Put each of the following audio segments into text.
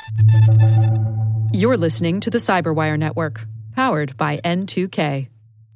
You're listening to the Cyberwire Network, powered by N2K.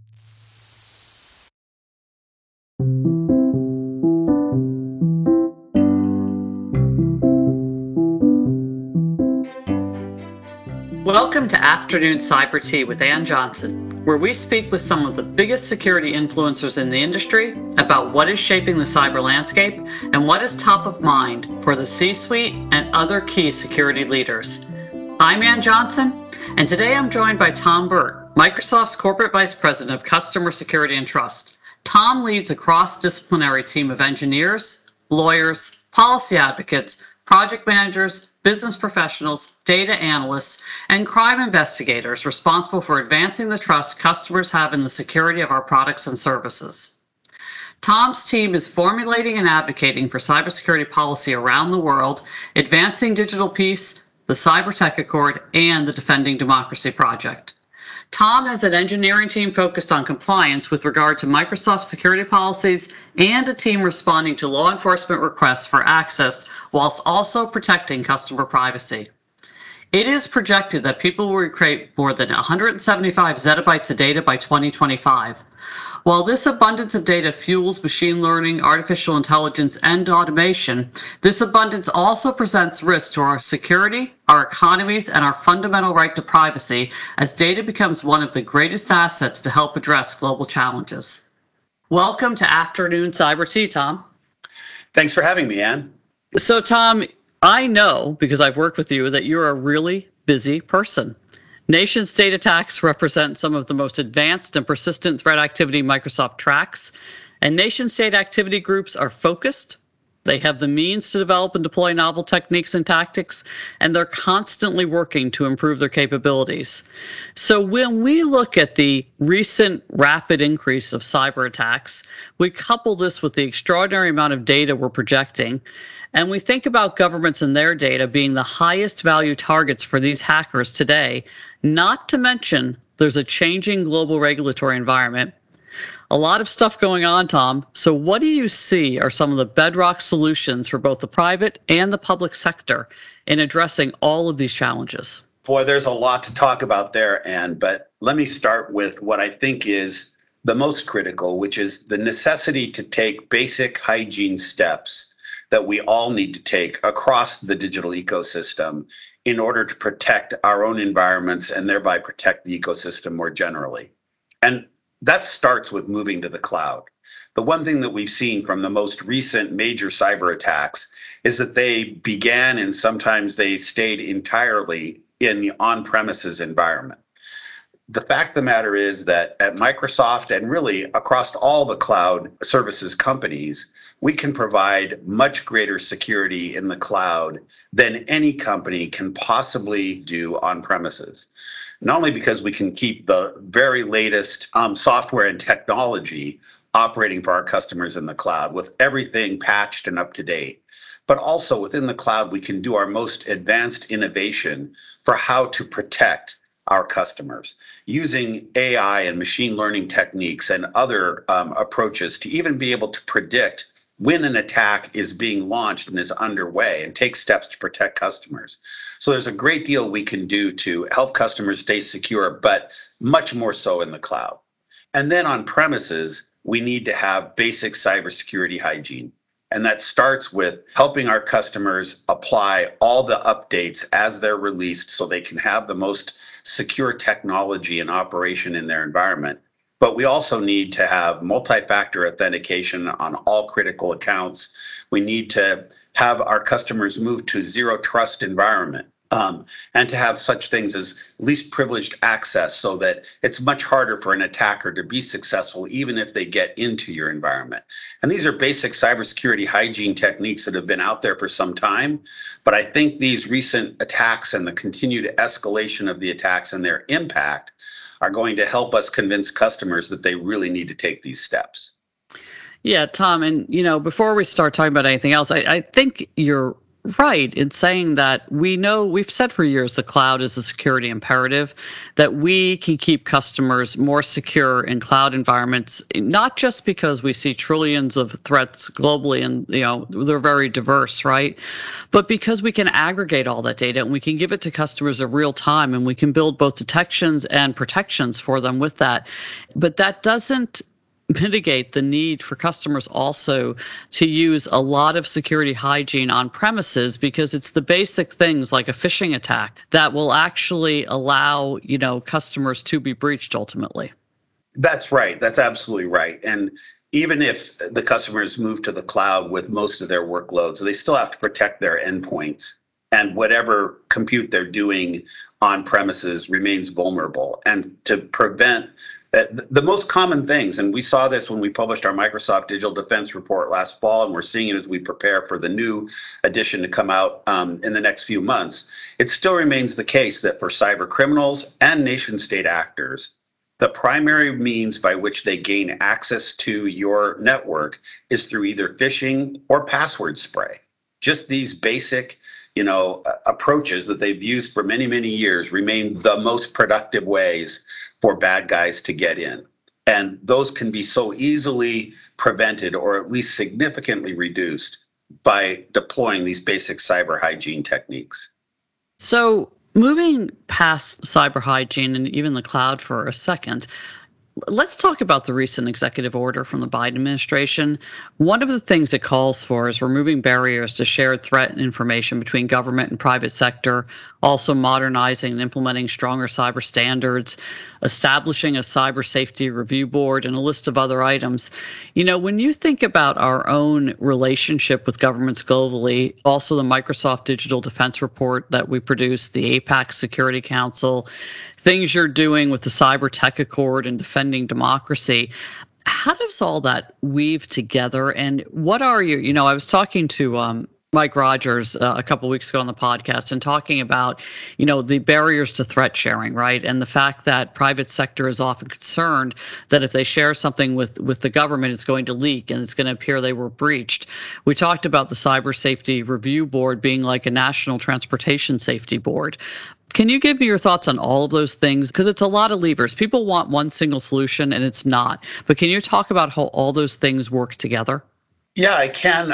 Welcome to Afternoon Cyber Tea with Ann Johnson, where we speak with some of the biggest security influencers in the industry about what is shaping the cyber landscape and what is top of mind for the C-suite and other key security leaders. I'm Ann Johnson, and today I'm joined by Tom Burt, Microsoft's Corporate Vice President of Customer Security and Trust. Tom leads a cross-disciplinary team of engineers, lawyers, policy advocates, project managers, business professionals, data analysts, and crime investigators responsible for advancing the trust customers have in the security of our products and services. Tom's team is formulating and advocating for cybersecurity policy around the world, advancing digital peace, the Cyber Tech Accord, and the Defending Democracy Project. Tom has an engineering team focused on compliance with regard to Microsoft security policies and a team responding to law enforcement requests for access whilst also protecting customer privacy. It is projected that people will create more than 175 zettabytes of data by 2025. While this abundance of data fuels machine learning, artificial intelligence, and automation, this abundance also presents risks to our security, our economies, and our fundamental right to privacy as data becomes one of the greatest assets to help address global challenges. Welcome to Afternoon Cyber Tea, Tom. Thanks for having me, Ann. So, Tom, I know, because I've worked with you, that you're a really busy person. Nation-state attacks represent some of the most advanced and persistent threat activity Microsoft tracks, and nation-state activity groups are focused. They have the means to develop and deploy novel techniques and tactics, and they're constantly working to improve their capabilities. So when we look at the recent rapid increase of cyber attacks, we couple this with the extraordinary amount of data we're projecting, and we think about governments and their data being the highest value targets for these hackers today, not to mention there's a changing global regulatory environment. A lot of stuff going on, Tom. So what do you see are some of the bedrock solutions for both the private and the public sector in addressing all of these challenges? Boy, there's a lot to talk about there, Ann, but let me start with what I think is the most critical, which is the necessity to take basic hygiene steps that we all need to take across the digital ecosystem in order to protect our own environments and thereby protect the ecosystem more generally. And that starts with moving to the cloud. The one thing that we've seen from the most recent major cyber attacks is that they began and sometimes they stayed entirely in the on-premises environment. The fact of the matter is that at Microsoft and really across all the cloud services companies, we can provide much greater security in the cloud than any company can possibly do on premises. Not only because we can keep the very latest software and technology operating for our customers in the cloud with everything patched and up to date, but also within the cloud, we can do our most advanced innovation for how to protect our customers using AI and machine learning techniques and other approaches to even be able to predict when an attack is being launched and is underway and take steps to protect customers. So there's a great deal we can do to help customers stay secure, but much more so in the cloud. And then on premises, we need to have basic cybersecurity hygiene. And that starts with helping our customers apply all the updates as they're released so they can have the most secure technology and operation in their environment. But we also need to have multi-factor authentication on all critical accounts. We need to have our customers move to zero trust environment. And to have such things as least privileged access so that it's much harder for an attacker to be successful even if they get into your environment. And these are basic cybersecurity hygiene techniques that have been out there for some time, but I think these recent attacks and the continued escalation of the attacks and their impact are going to help us convince customers that they really need to take these steps. Yeah, Tom, and before we start talking about anything else, I think you're Right. It's saying that we know we've said for years the cloud is a security imperative, that we can keep customers more secure in cloud environments, not just because we see trillions of threats globally and they're very diverse, right? But because we can aggregate all that data and we can give it to customers in real time and we can build both detections and protections for them with that. But that doesn't mitigate the need for customers also to use a lot of security hygiene on premises, because it's the basic things like a phishing attack that will actually allow, customers to be breached ultimately. That's right. That's absolutely right. And even if the customers move to the cloud with most of their workloads, they still have to protect their endpoints, and whatever compute they're doing on premises remains vulnerable. And to prevent the most common things, and we saw this when we published our Microsoft Digital Defense Report last fall, and we're seeing it as we prepare for the new edition to come out in the next few months, it still remains the case that for cyber criminals and nation state actors, the primary means by which they gain access to your network is through either phishing or password spray. Just these basic approaches that they've used for many, many years remain the most productive ways for bad guys to get in. And those can be so easily prevented or at least significantly reduced by deploying these basic cyber hygiene techniques. So moving past cyber hygiene and even the cloud for a second, let's talk about the recent executive order from the Biden administration. One of the things it calls for is removing barriers to shared threat information between government and private sector, also modernizing and implementing stronger cyber standards, establishing a cyber safety review board, and a list of other items. When you think about our own relationship with governments globally, also the Microsoft Digital Defense Report that we produced, the APAC Security Council, things you're doing with the Cyber Tech Accord and defending democracy, how does all that weave together? And what are you, I was talking to Mike Rogers a couple of weeks ago on the podcast and talking about, the barriers to threat sharing, right? And the fact that private sector is often concerned that if they share something with the government, it's going to leak and it's going to appear they were breached. We talked about the Cyber Safety Review Board being like a national transportation safety board. Can you give me your thoughts on all of those things? Because it's a lot of levers. People want one single solution and it's not. But can you talk about how all those things work together? Yeah, I can.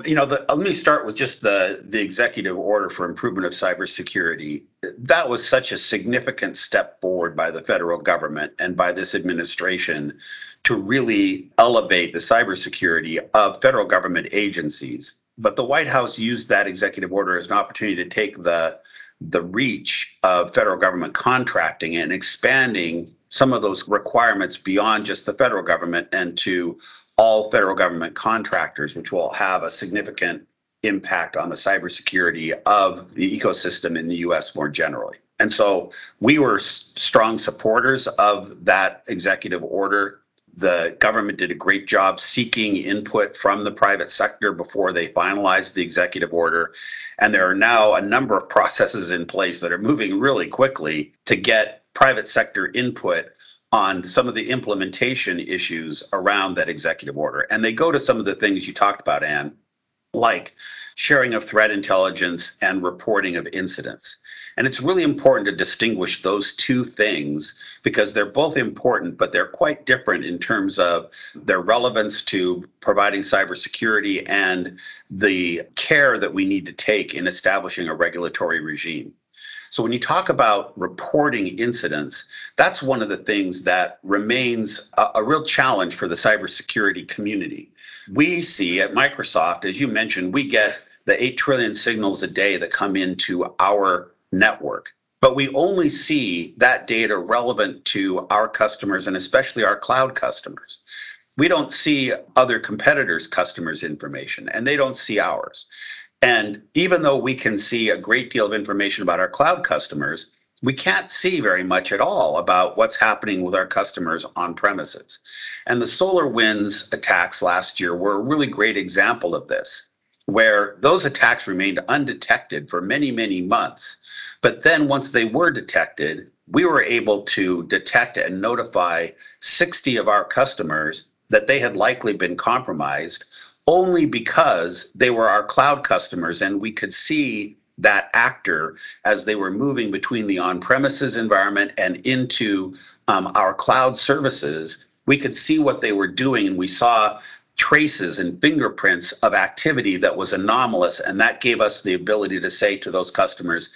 Let me start with just the executive order for improvement of cybersecurity. That was such a significant step forward by the federal government and by this administration to really elevate the cybersecurity of federal government agencies. But the White House used that executive order as an opportunity to take the reach of federal government contracting and expanding some of those requirements beyond just the federal government and to all federal government contractors, which will have a significant impact on the cybersecurity of the ecosystem in the US more generally. And so we were strong supporters of that executive order. The government did a great job seeking input from the private sector before they finalized the executive order. And there are now a number of processes in place that are moving really quickly to get private sector input on some of the implementation issues around that executive order. And they go to some of the things you talked about, Anne, like sharing of threat intelligence and reporting of incidents. And it's really important to distinguish those two things because they're both important, but they're quite different in terms of their relevance to providing cybersecurity and the care that we need to take in establishing a regulatory regime. So when you talk about reporting incidents, that's one of the things that remains a real challenge for the cybersecurity community. We see at Microsoft, as you mentioned, we get the 8 trillion signals a day that come into our network. But we only see that data relevant to our customers and especially our cloud customers. We don't see other competitors' customers' information, and they don't see ours. And even though we can see a great deal of information about our cloud customers, we can't see very much at all about what's happening with our customers on premises. And the SolarWinds attacks last year were a really great example of this, where those attacks remained undetected for many, many months. But then once they were detected, we were able to detect and notify 60 of our customers that they had likely been compromised, only because they were our cloud customers and we could see that actor as they were moving between the on-premises environment and into our cloud services. We could see what they were doing, and we saw traces and fingerprints of activity that was anomalous, and that gave us the ability to say to those customers,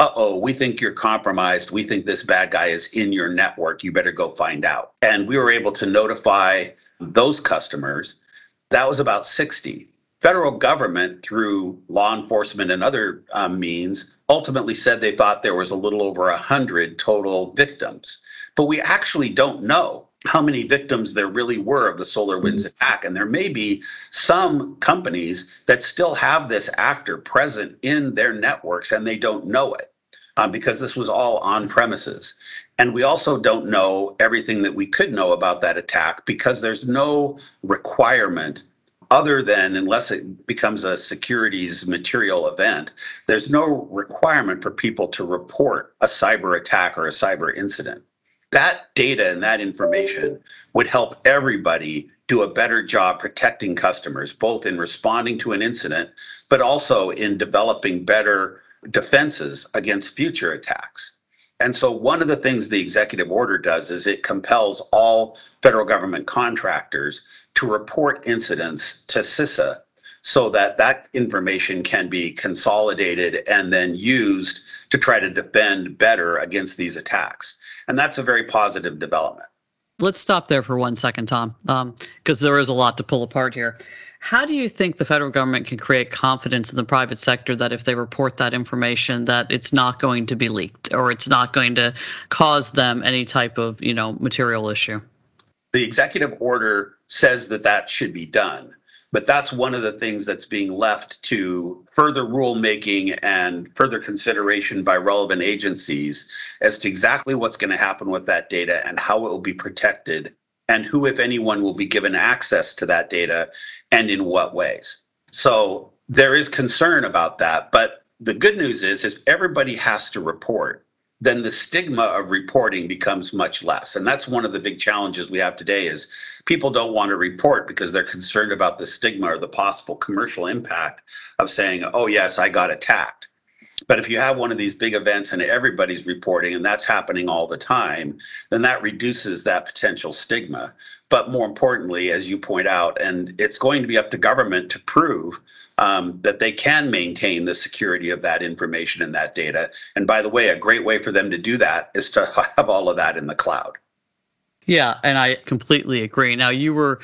we think you're compromised. We think this bad guy is in your network. You better go find out. And we were able to notify those customers. That was about 60. Federal government, through law enforcement and other means, ultimately said they thought there was a little over 100 total victims. But we actually don't know how many victims there really were of the SolarWinds attack. And there may be some companies that still have this actor present in their networks and they don't know it because this was all on premises. And we also don't know everything that we could know about that attack because there's no requirement other than, unless it becomes a securities material event, there's no requirement for people to report a cyber attack or a cyber incident. That data and that information would help everybody do a better job protecting customers, both in responding to an incident, but also in developing better defenses against future attacks. And so one of the things the executive order does is it compels all federal government contractors to report incidents to CISA so that that information can be consolidated and then used to try to defend better against these attacks. And that's a very positive development. Let's stop there for 1 second, Tom, because there is a lot to pull apart here. How do you think the federal government can create confidence in the private sector that if they report that information, that it's not going to be leaked or it's not going to cause them any type of, material issue? The executive order says that that should be done, but that's one of the things that's being left to further rulemaking and further consideration by relevant agencies as to exactly what's going to happen with that data and how it will be protected and who, if anyone, will be given access to that data and in what ways. So there is concern about that, but the good news is if everybody has to report, then the stigma of reporting becomes much less. And that's one of the big challenges we have today is people don't want to report because they're concerned about the stigma or the possible commercial impact of saying, oh, yes, I got attacked. But if you have one of these big events and everybody's reporting and that's happening all the time, then that reduces that potential stigma. But more importantly, as you point out, and it's going to be up to government to prove that they can maintain the security of that information and that data. And by the way, a great way for them to do that is to have all of that in the cloud. Yeah, and I completely agree. Now you were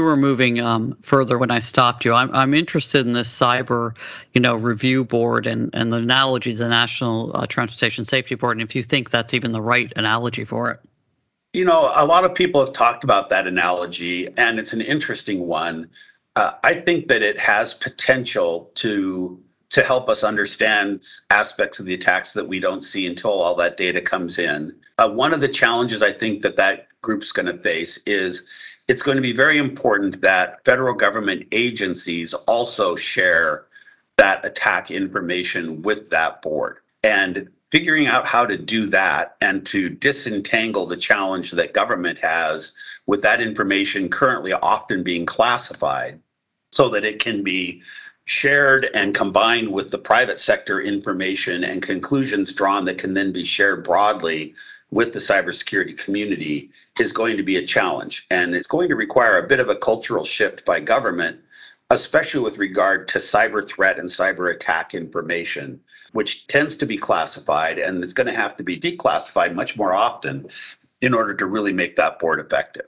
moving further when I stopped you. I'm interested in this cyber, review board and the analogy to the National Transportation Safety Board, and if you think that's even the right analogy for it. A lot of people have talked about that analogy, and it's an interesting one. I think that it has potential to help us understand aspects of the attacks that we don't see until all that data comes in. One of the challenges I think that group's going to face is it's going to be very important that federal government agencies also share that attack information with that board. And figuring out how to do that and to disentangle the challenge that government has with that information currently often being classified so that it can be shared and combined with the private sector information and conclusions drawn that can then be shared broadly with the cybersecurity community is going to be a challenge. And it's going to require a bit of a cultural shift by government, especially with regard to cyber threat and cyber attack information, which tends to be classified, and it's going to have to be declassified much more often in order to really make that board effective.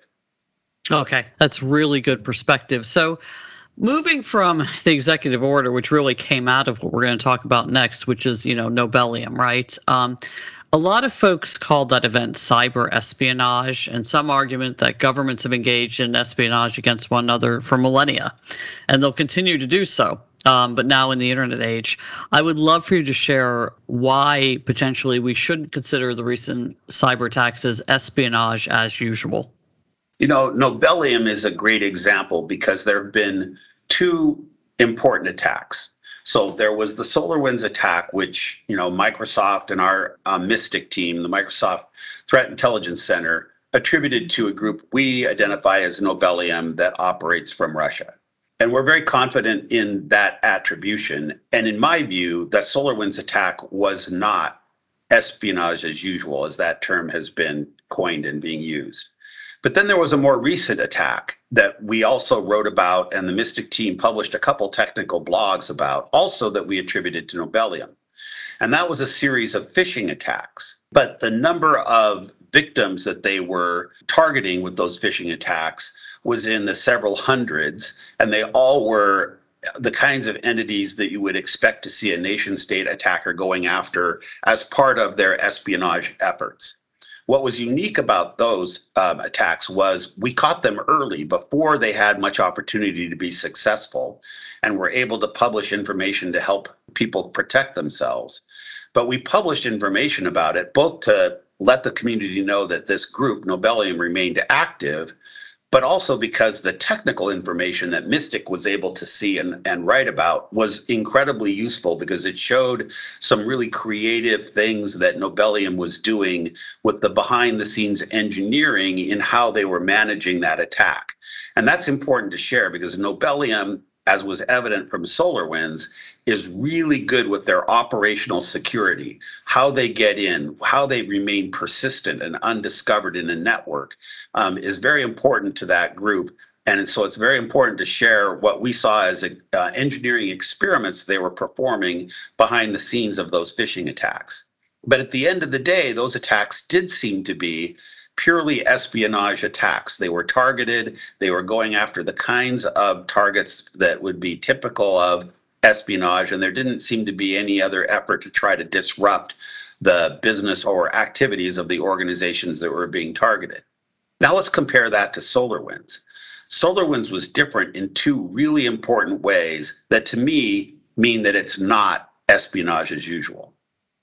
Okay, that's really good perspective. So moving from the executive order, which really came out of what we're going to talk about next, which is, Nobelium, right? A lot of folks call that event cyber espionage, and some argument that governments have engaged in espionage against one another for millennia, and they'll continue to do so. But now in the internet age, I would love for you to share why potentially we shouldn't consider the recent cyber attacks as espionage as usual. Nobelium is a great example because there have been two important attacks. So there was the SolarWinds attack, which, Microsoft and our Mystic team, the Microsoft Threat Intelligence Center, attributed to a group we identify as Nobelium that operates from Russia. And we're very confident in that attribution. And in my view, the SolarWinds attack was not espionage as usual, as that term has been coined and being used. But then there was a more recent attack that we also wrote about, and the Mystic team published a couple technical blogs about, also that we attributed to Nobelium. And that was a series of phishing attacks. But the number of victims that they were targeting with those phishing attacks was in the several hundreds, and they all were the kinds of entities that you would expect to see a nation state attacker going after as part of their espionage efforts. What was unique about those attacks was we caught them early before they had much opportunity to be successful, and were able to publish information to help people protect themselves. But we published information about it both to let the community know that this group, Nobelium, remained active, but also because the technical information that Mystic was able to see and write about was incredibly useful, because it showed some really creative things that Nobelium was doing with the behind the scenes engineering in how they were managing that attack. And that's important to share, because Nobelium, as was evident from SolarWinds, is really good with their operational security, how they get in, how they remain persistent and undiscovered in a network, is very important to that group. And so it's very important to share what we saw as engineering experiments they were performing behind the scenes of those phishing attacks. But at the end of the day, those attacks did seem to be purely espionage attacks. They were targeted. They were going after the kinds of targets that would be typical of espionage, and there didn't seem to be any other effort to try to disrupt the business or activities of the organizations that were being targeted. Now let's compare that to SolarWinds. SolarWinds was different in two really important ways that to me mean that it's not espionage as usual.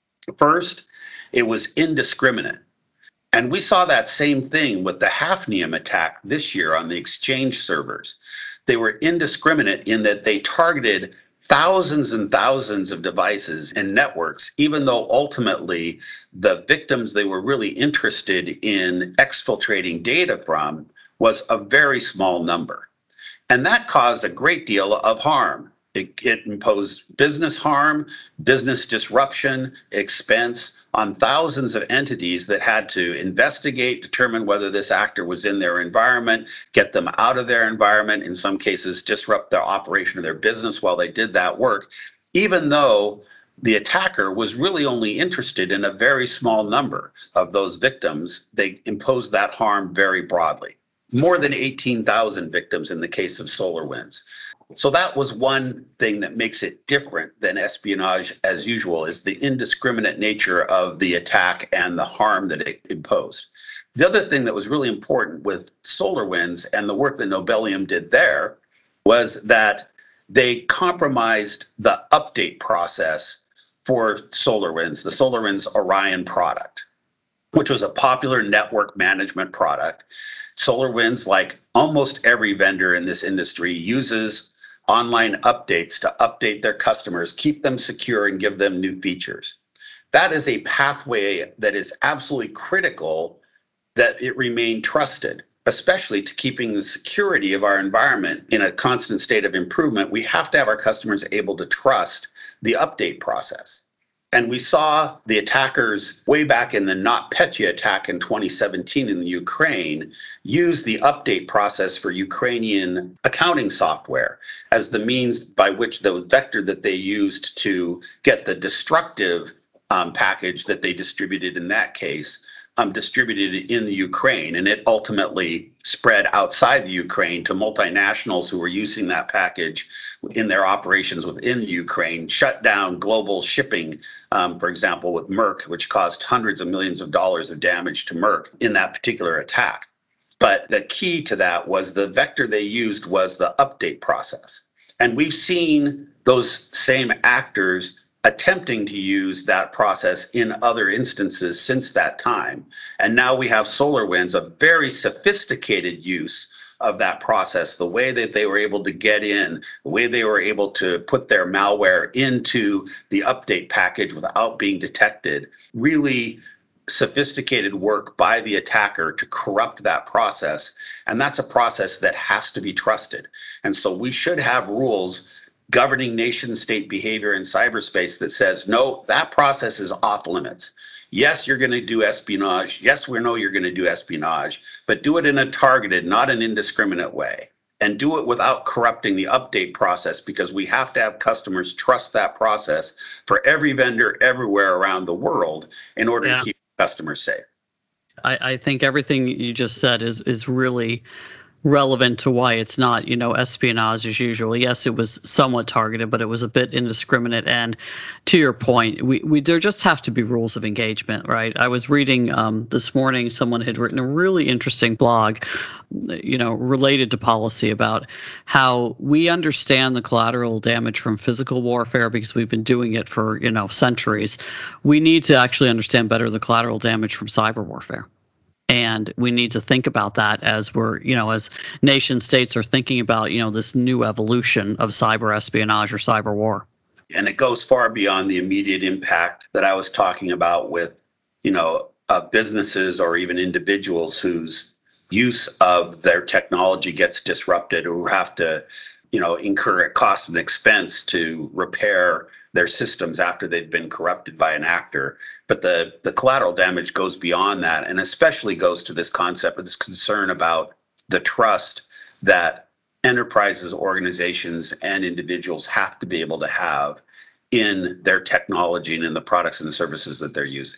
First, it was indiscriminate. And we saw that same thing with the Hafnium attack this year on the Exchange servers. They were indiscriminate in that they targeted thousands and thousands of devices and networks, even though ultimately the victims they were really interested in exfiltrating data from was a very small number. And that caused a great deal of harm. It imposed business harm, business disruption, expense on thousands of entities that had to investigate, determine whether this actor was in their environment, get them out of their environment, in some cases disrupt their operation of their business while they did that work, even though the attacker was really only interested in a very small number of those victims. They imposed that harm very broadly. More than 18,000 victims in the case of SolarWinds. So that was one thing that makes it different than espionage as usual, is the indiscriminate nature of the attack and the harm that it imposed. The other thing that was really important with SolarWinds and the work that Nobelium did there was that they compromised the update process for SolarWinds, the SolarWinds Orion product, which was a popular network management product. SolarWinds, like almost every vendor in this industry, uses online updates to update their customers, keep them secure, and give them new features. That is a pathway that is absolutely critical that it remain trusted, especially to keeping the security of our environment in a constant state of improvement. We have to have our customers able to trust the update process. And we saw the attackers way back in the NotPetya attack in 2017 in the Ukraine use the update process for Ukrainian accounting software as the means by which the vector that they used to get the destructive package that they distributed in that case distributed in the Ukraine, and it ultimately spread outside the Ukraine to multinationals who were using that package in their operations within the Ukraine, shut down global shipping, for example, with Merck, which caused hundreds of millions of dollars of damage to Merck in that particular attack. But the key to that was the vector they used was the update process. And we've seen those same actors attempting to use that process in other instances since that time. And now we have SolarWinds, a very sophisticated use of that process, the way that they were able to get in, the way they were able to put their malware into the update package without being detected, really sophisticated work by the attacker to corrupt that process. And that's a process that has to be trusted. And so we should have rules governing nation state behavior in cyberspace that says, no, that process is off limits. Yes, you're going to do espionage. Yes, we know you're going to do espionage, but do it in a targeted, not an indiscriminate way. And do it without corrupting the update process, because we have to have customers trust that process for every vendor everywhere around the world in order to keep customers safe. I think everything you just said is really relevant to why it's not, espionage as usual. Yes, it was somewhat targeted, but it was a bit indiscriminate. And to your point, we there just have to be rules of engagement, right? I was reading this morning, someone had written a really interesting blog, related to policy about how we understand the collateral damage from physical warfare because we've been doing it for, centuries. We need to actually understand better the collateral damage from cyber warfare. And we need to think about that as we're, as nation states are thinking about, this new evolution of cyber espionage or cyber war. And it goes far beyond the immediate impact that I was talking about with, businesses or even individuals whose use of their technology gets disrupted or who have to, incur a cost and expense to repair their systems after they've been corrupted by an actor. But the collateral damage goes beyond that, and especially goes to this concept of this concern about the trust that enterprises, organizations, and individuals have to be able to have in their technology and in the products and the services that they're using.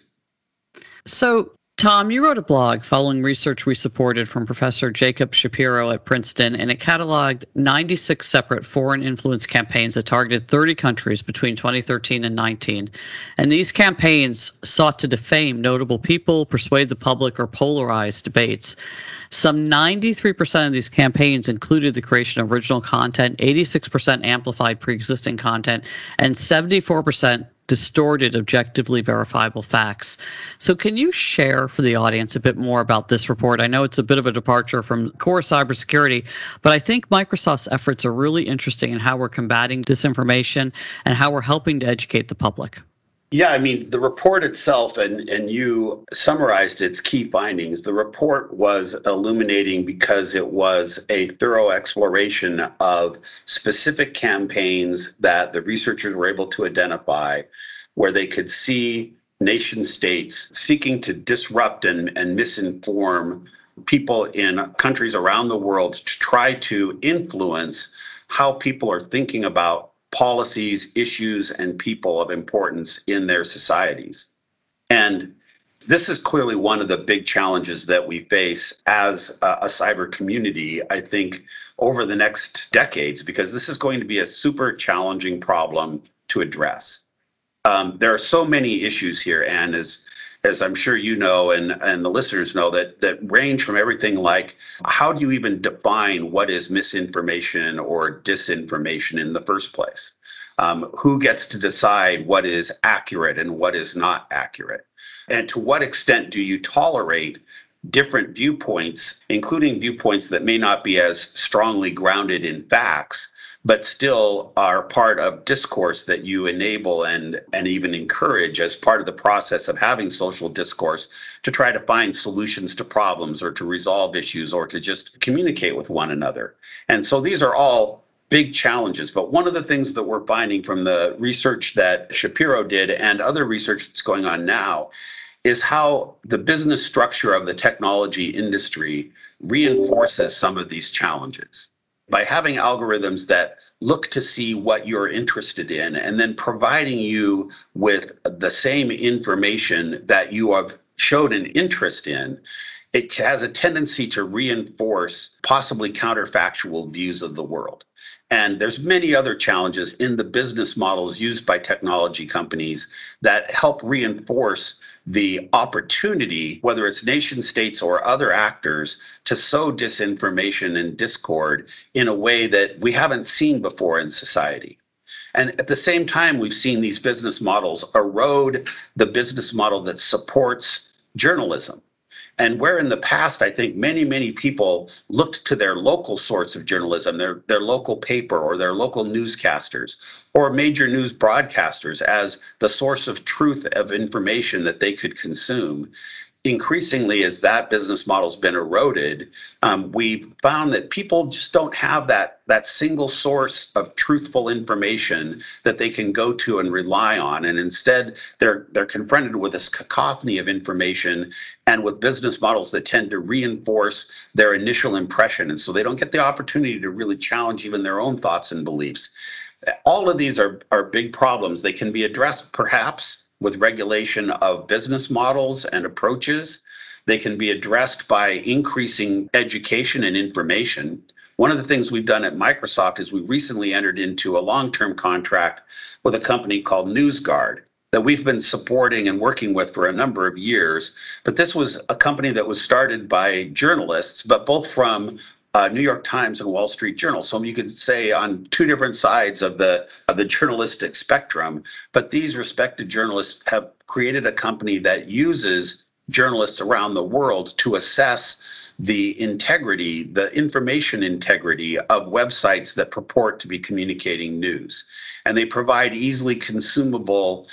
So, Tom, you wrote a blog following research we supported from Professor Jacob Shapiro at Princeton, and it cataloged 96 separate foreign influence campaigns that targeted 30 countries between 2013 and 19. And these campaigns sought to defame notable people, persuade the public, or polarize debates. Some 93% of these campaigns included the creation of original content, 86% amplified pre-existing content, and 74% distorted objectively verifiable facts. So can you share for the audience a bit more about this report? I know it's a bit of a departure from core cybersecurity, but I think Microsoft's efforts are really interesting in how we're combating disinformation and how we're helping to educate the public. Yeah, the report itself, and you summarized its key findings. The report was illuminating because it was a thorough exploration of specific campaigns that the researchers were able to identify, where they could see nation states seeking to disrupt and misinform people in countries around the world to try to influence how people are thinking about policies, issues, and people of importance in their societies. And this is clearly one of the big challenges that we face as a cyber community, I think, over the next decades, because this is going to be a super challenging problem to address. There are so many issues here, and as I'm sure you know and the listeners know, that range from everything like, how do you even define what is misinformation or disinformation in the first place? Who gets to decide what is accurate and what is not accurate? And to what extent do you tolerate different viewpoints, including viewpoints that may not be as strongly grounded in facts, but still are part of discourse that you enable and even encourage as part of the process of having social discourse to try to find solutions to problems or to resolve issues or to just communicate with one another. And so these are all big challenges. But one of the things that we're finding from the research that Shapiro did and other research that's going on now is how the business structure of the technology industry reinforces some of these challenges. By having algorithms that look to see what you're interested in and then providing you with the same information that you have showed an interest in, it has a tendency to reinforce possibly counterfactual views of the world. And there's many other challenges in the business models used by technology companies that help reinforce the opportunity, whether it's nation states or other actors, to sow disinformation and discord in a way that we haven't seen before in society. And at the same time, we've seen these business models erode the business model that supports journalism. And where in the past, I think many people looked to their local source of journalism, their local paper or their local newscasters or major news broadcasters as the source of truth of information that they could consume. Increasingly, as that business model's been eroded, we found that people just don't have that single source of truthful information that they can go to and rely on. And instead, they're confronted with this cacophony of information and with business models that tend to reinforce their initial impression. And so they don't get the opportunity to really challenge even their own thoughts and beliefs. All of these are big problems. They can be addressed perhaps with regulation of business models and approaches. They can be addressed by increasing education and information. One of the things we've done at Microsoft is we recently entered into a long-term contract with a company called NewsGuard that we've been supporting and working with for a number of years. But this was a company that was started by journalists, but both from New York Times and Wall Street Journal. So you could say on two different sides of the journalistic spectrum, but these respected journalists have created a company that uses journalists around the world to assess the integrity, the information integrity of websites that purport to be communicating news. And they provide easily consumable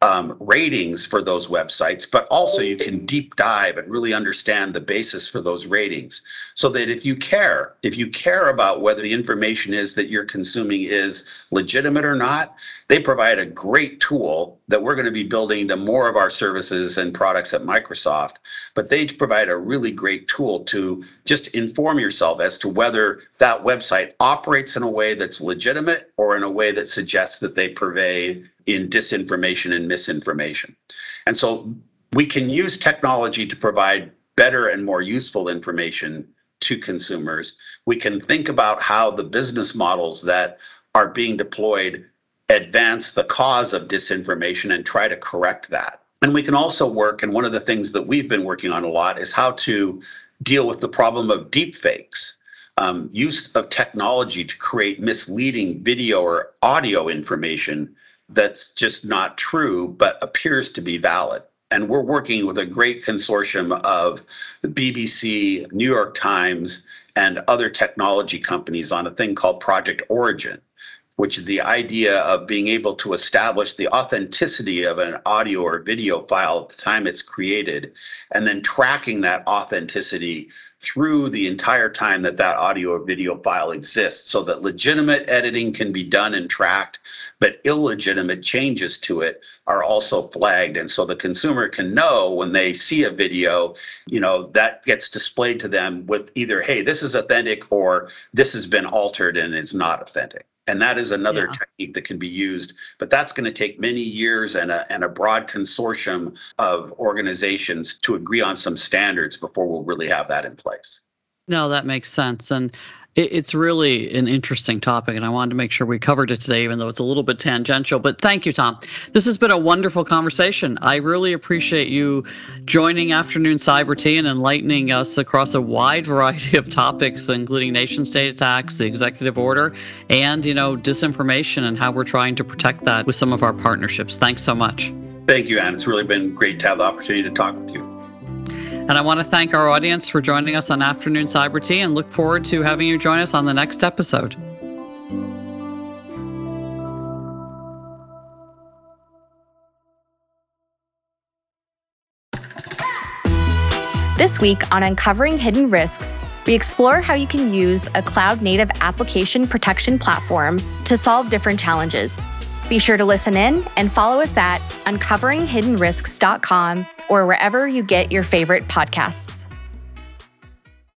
ratings for those websites, but also you can deep dive and really understand the basis for those ratings. So that if you care about whether the information is that you're consuming is legitimate or not, they provide a great tool that we're going to be building into more of our services and products at Microsoft. But they provide a really great tool to just inform yourself as to whether that website operates in a way that's legitimate or in a way that suggests that they purvey in disinformation and misinformation. And so we can use technology to provide better and more useful information to consumers. We can think about how the business models that are being deployed advance the cause of disinformation and try to correct that. And we can also work, and one of the things that we've been working on a lot is how to deal with the problem of deepfakes. Use of technology to create misleading video or audio information that's just not true, but appears to be valid. And we're working with a great consortium of the BBC, New York Times, and other technology companies on a thing called Project Origin, which is the idea of being able to establish the authenticity of an audio or video file at the time it's created, and then tracking that authenticity through the entire time that audio or video file exists, so that legitimate editing can be done and tracked, but illegitimate changes to it are also flagged. And so the consumer can know when they see a video, that gets displayed to them with either, hey, this is authentic, or this has been altered and is not authentic. And that is another technique that can be used, but that's going to take many years and a broad consortium of organizations to agree on some standards before we'll really have that in place. No, that makes sense. And it's really an interesting topic, and I wanted to make sure we covered it today, even though it's a little bit tangential. But thank you, Tom. This has been a wonderful conversation. I really appreciate you joining Afternoon Cyber Tea and enlightening us across a wide variety of topics, including nation-state attacks, the executive order, and, disinformation, and how we're trying to protect that with some of our partnerships. Thanks so much. Thank you, Ann. It's really been great to have the opportunity to talk with you. And I want to thank our audience for joining us on Afternoon Cyber Tea, and look forward to having you join us on the next episode. This week on Uncovering Hidden Risks, we explore how you can use a cloud-native application protection platform to solve different challenges. Be sure to listen in and follow us at uncoveringhiddenrisks.com or wherever you get your favorite podcasts.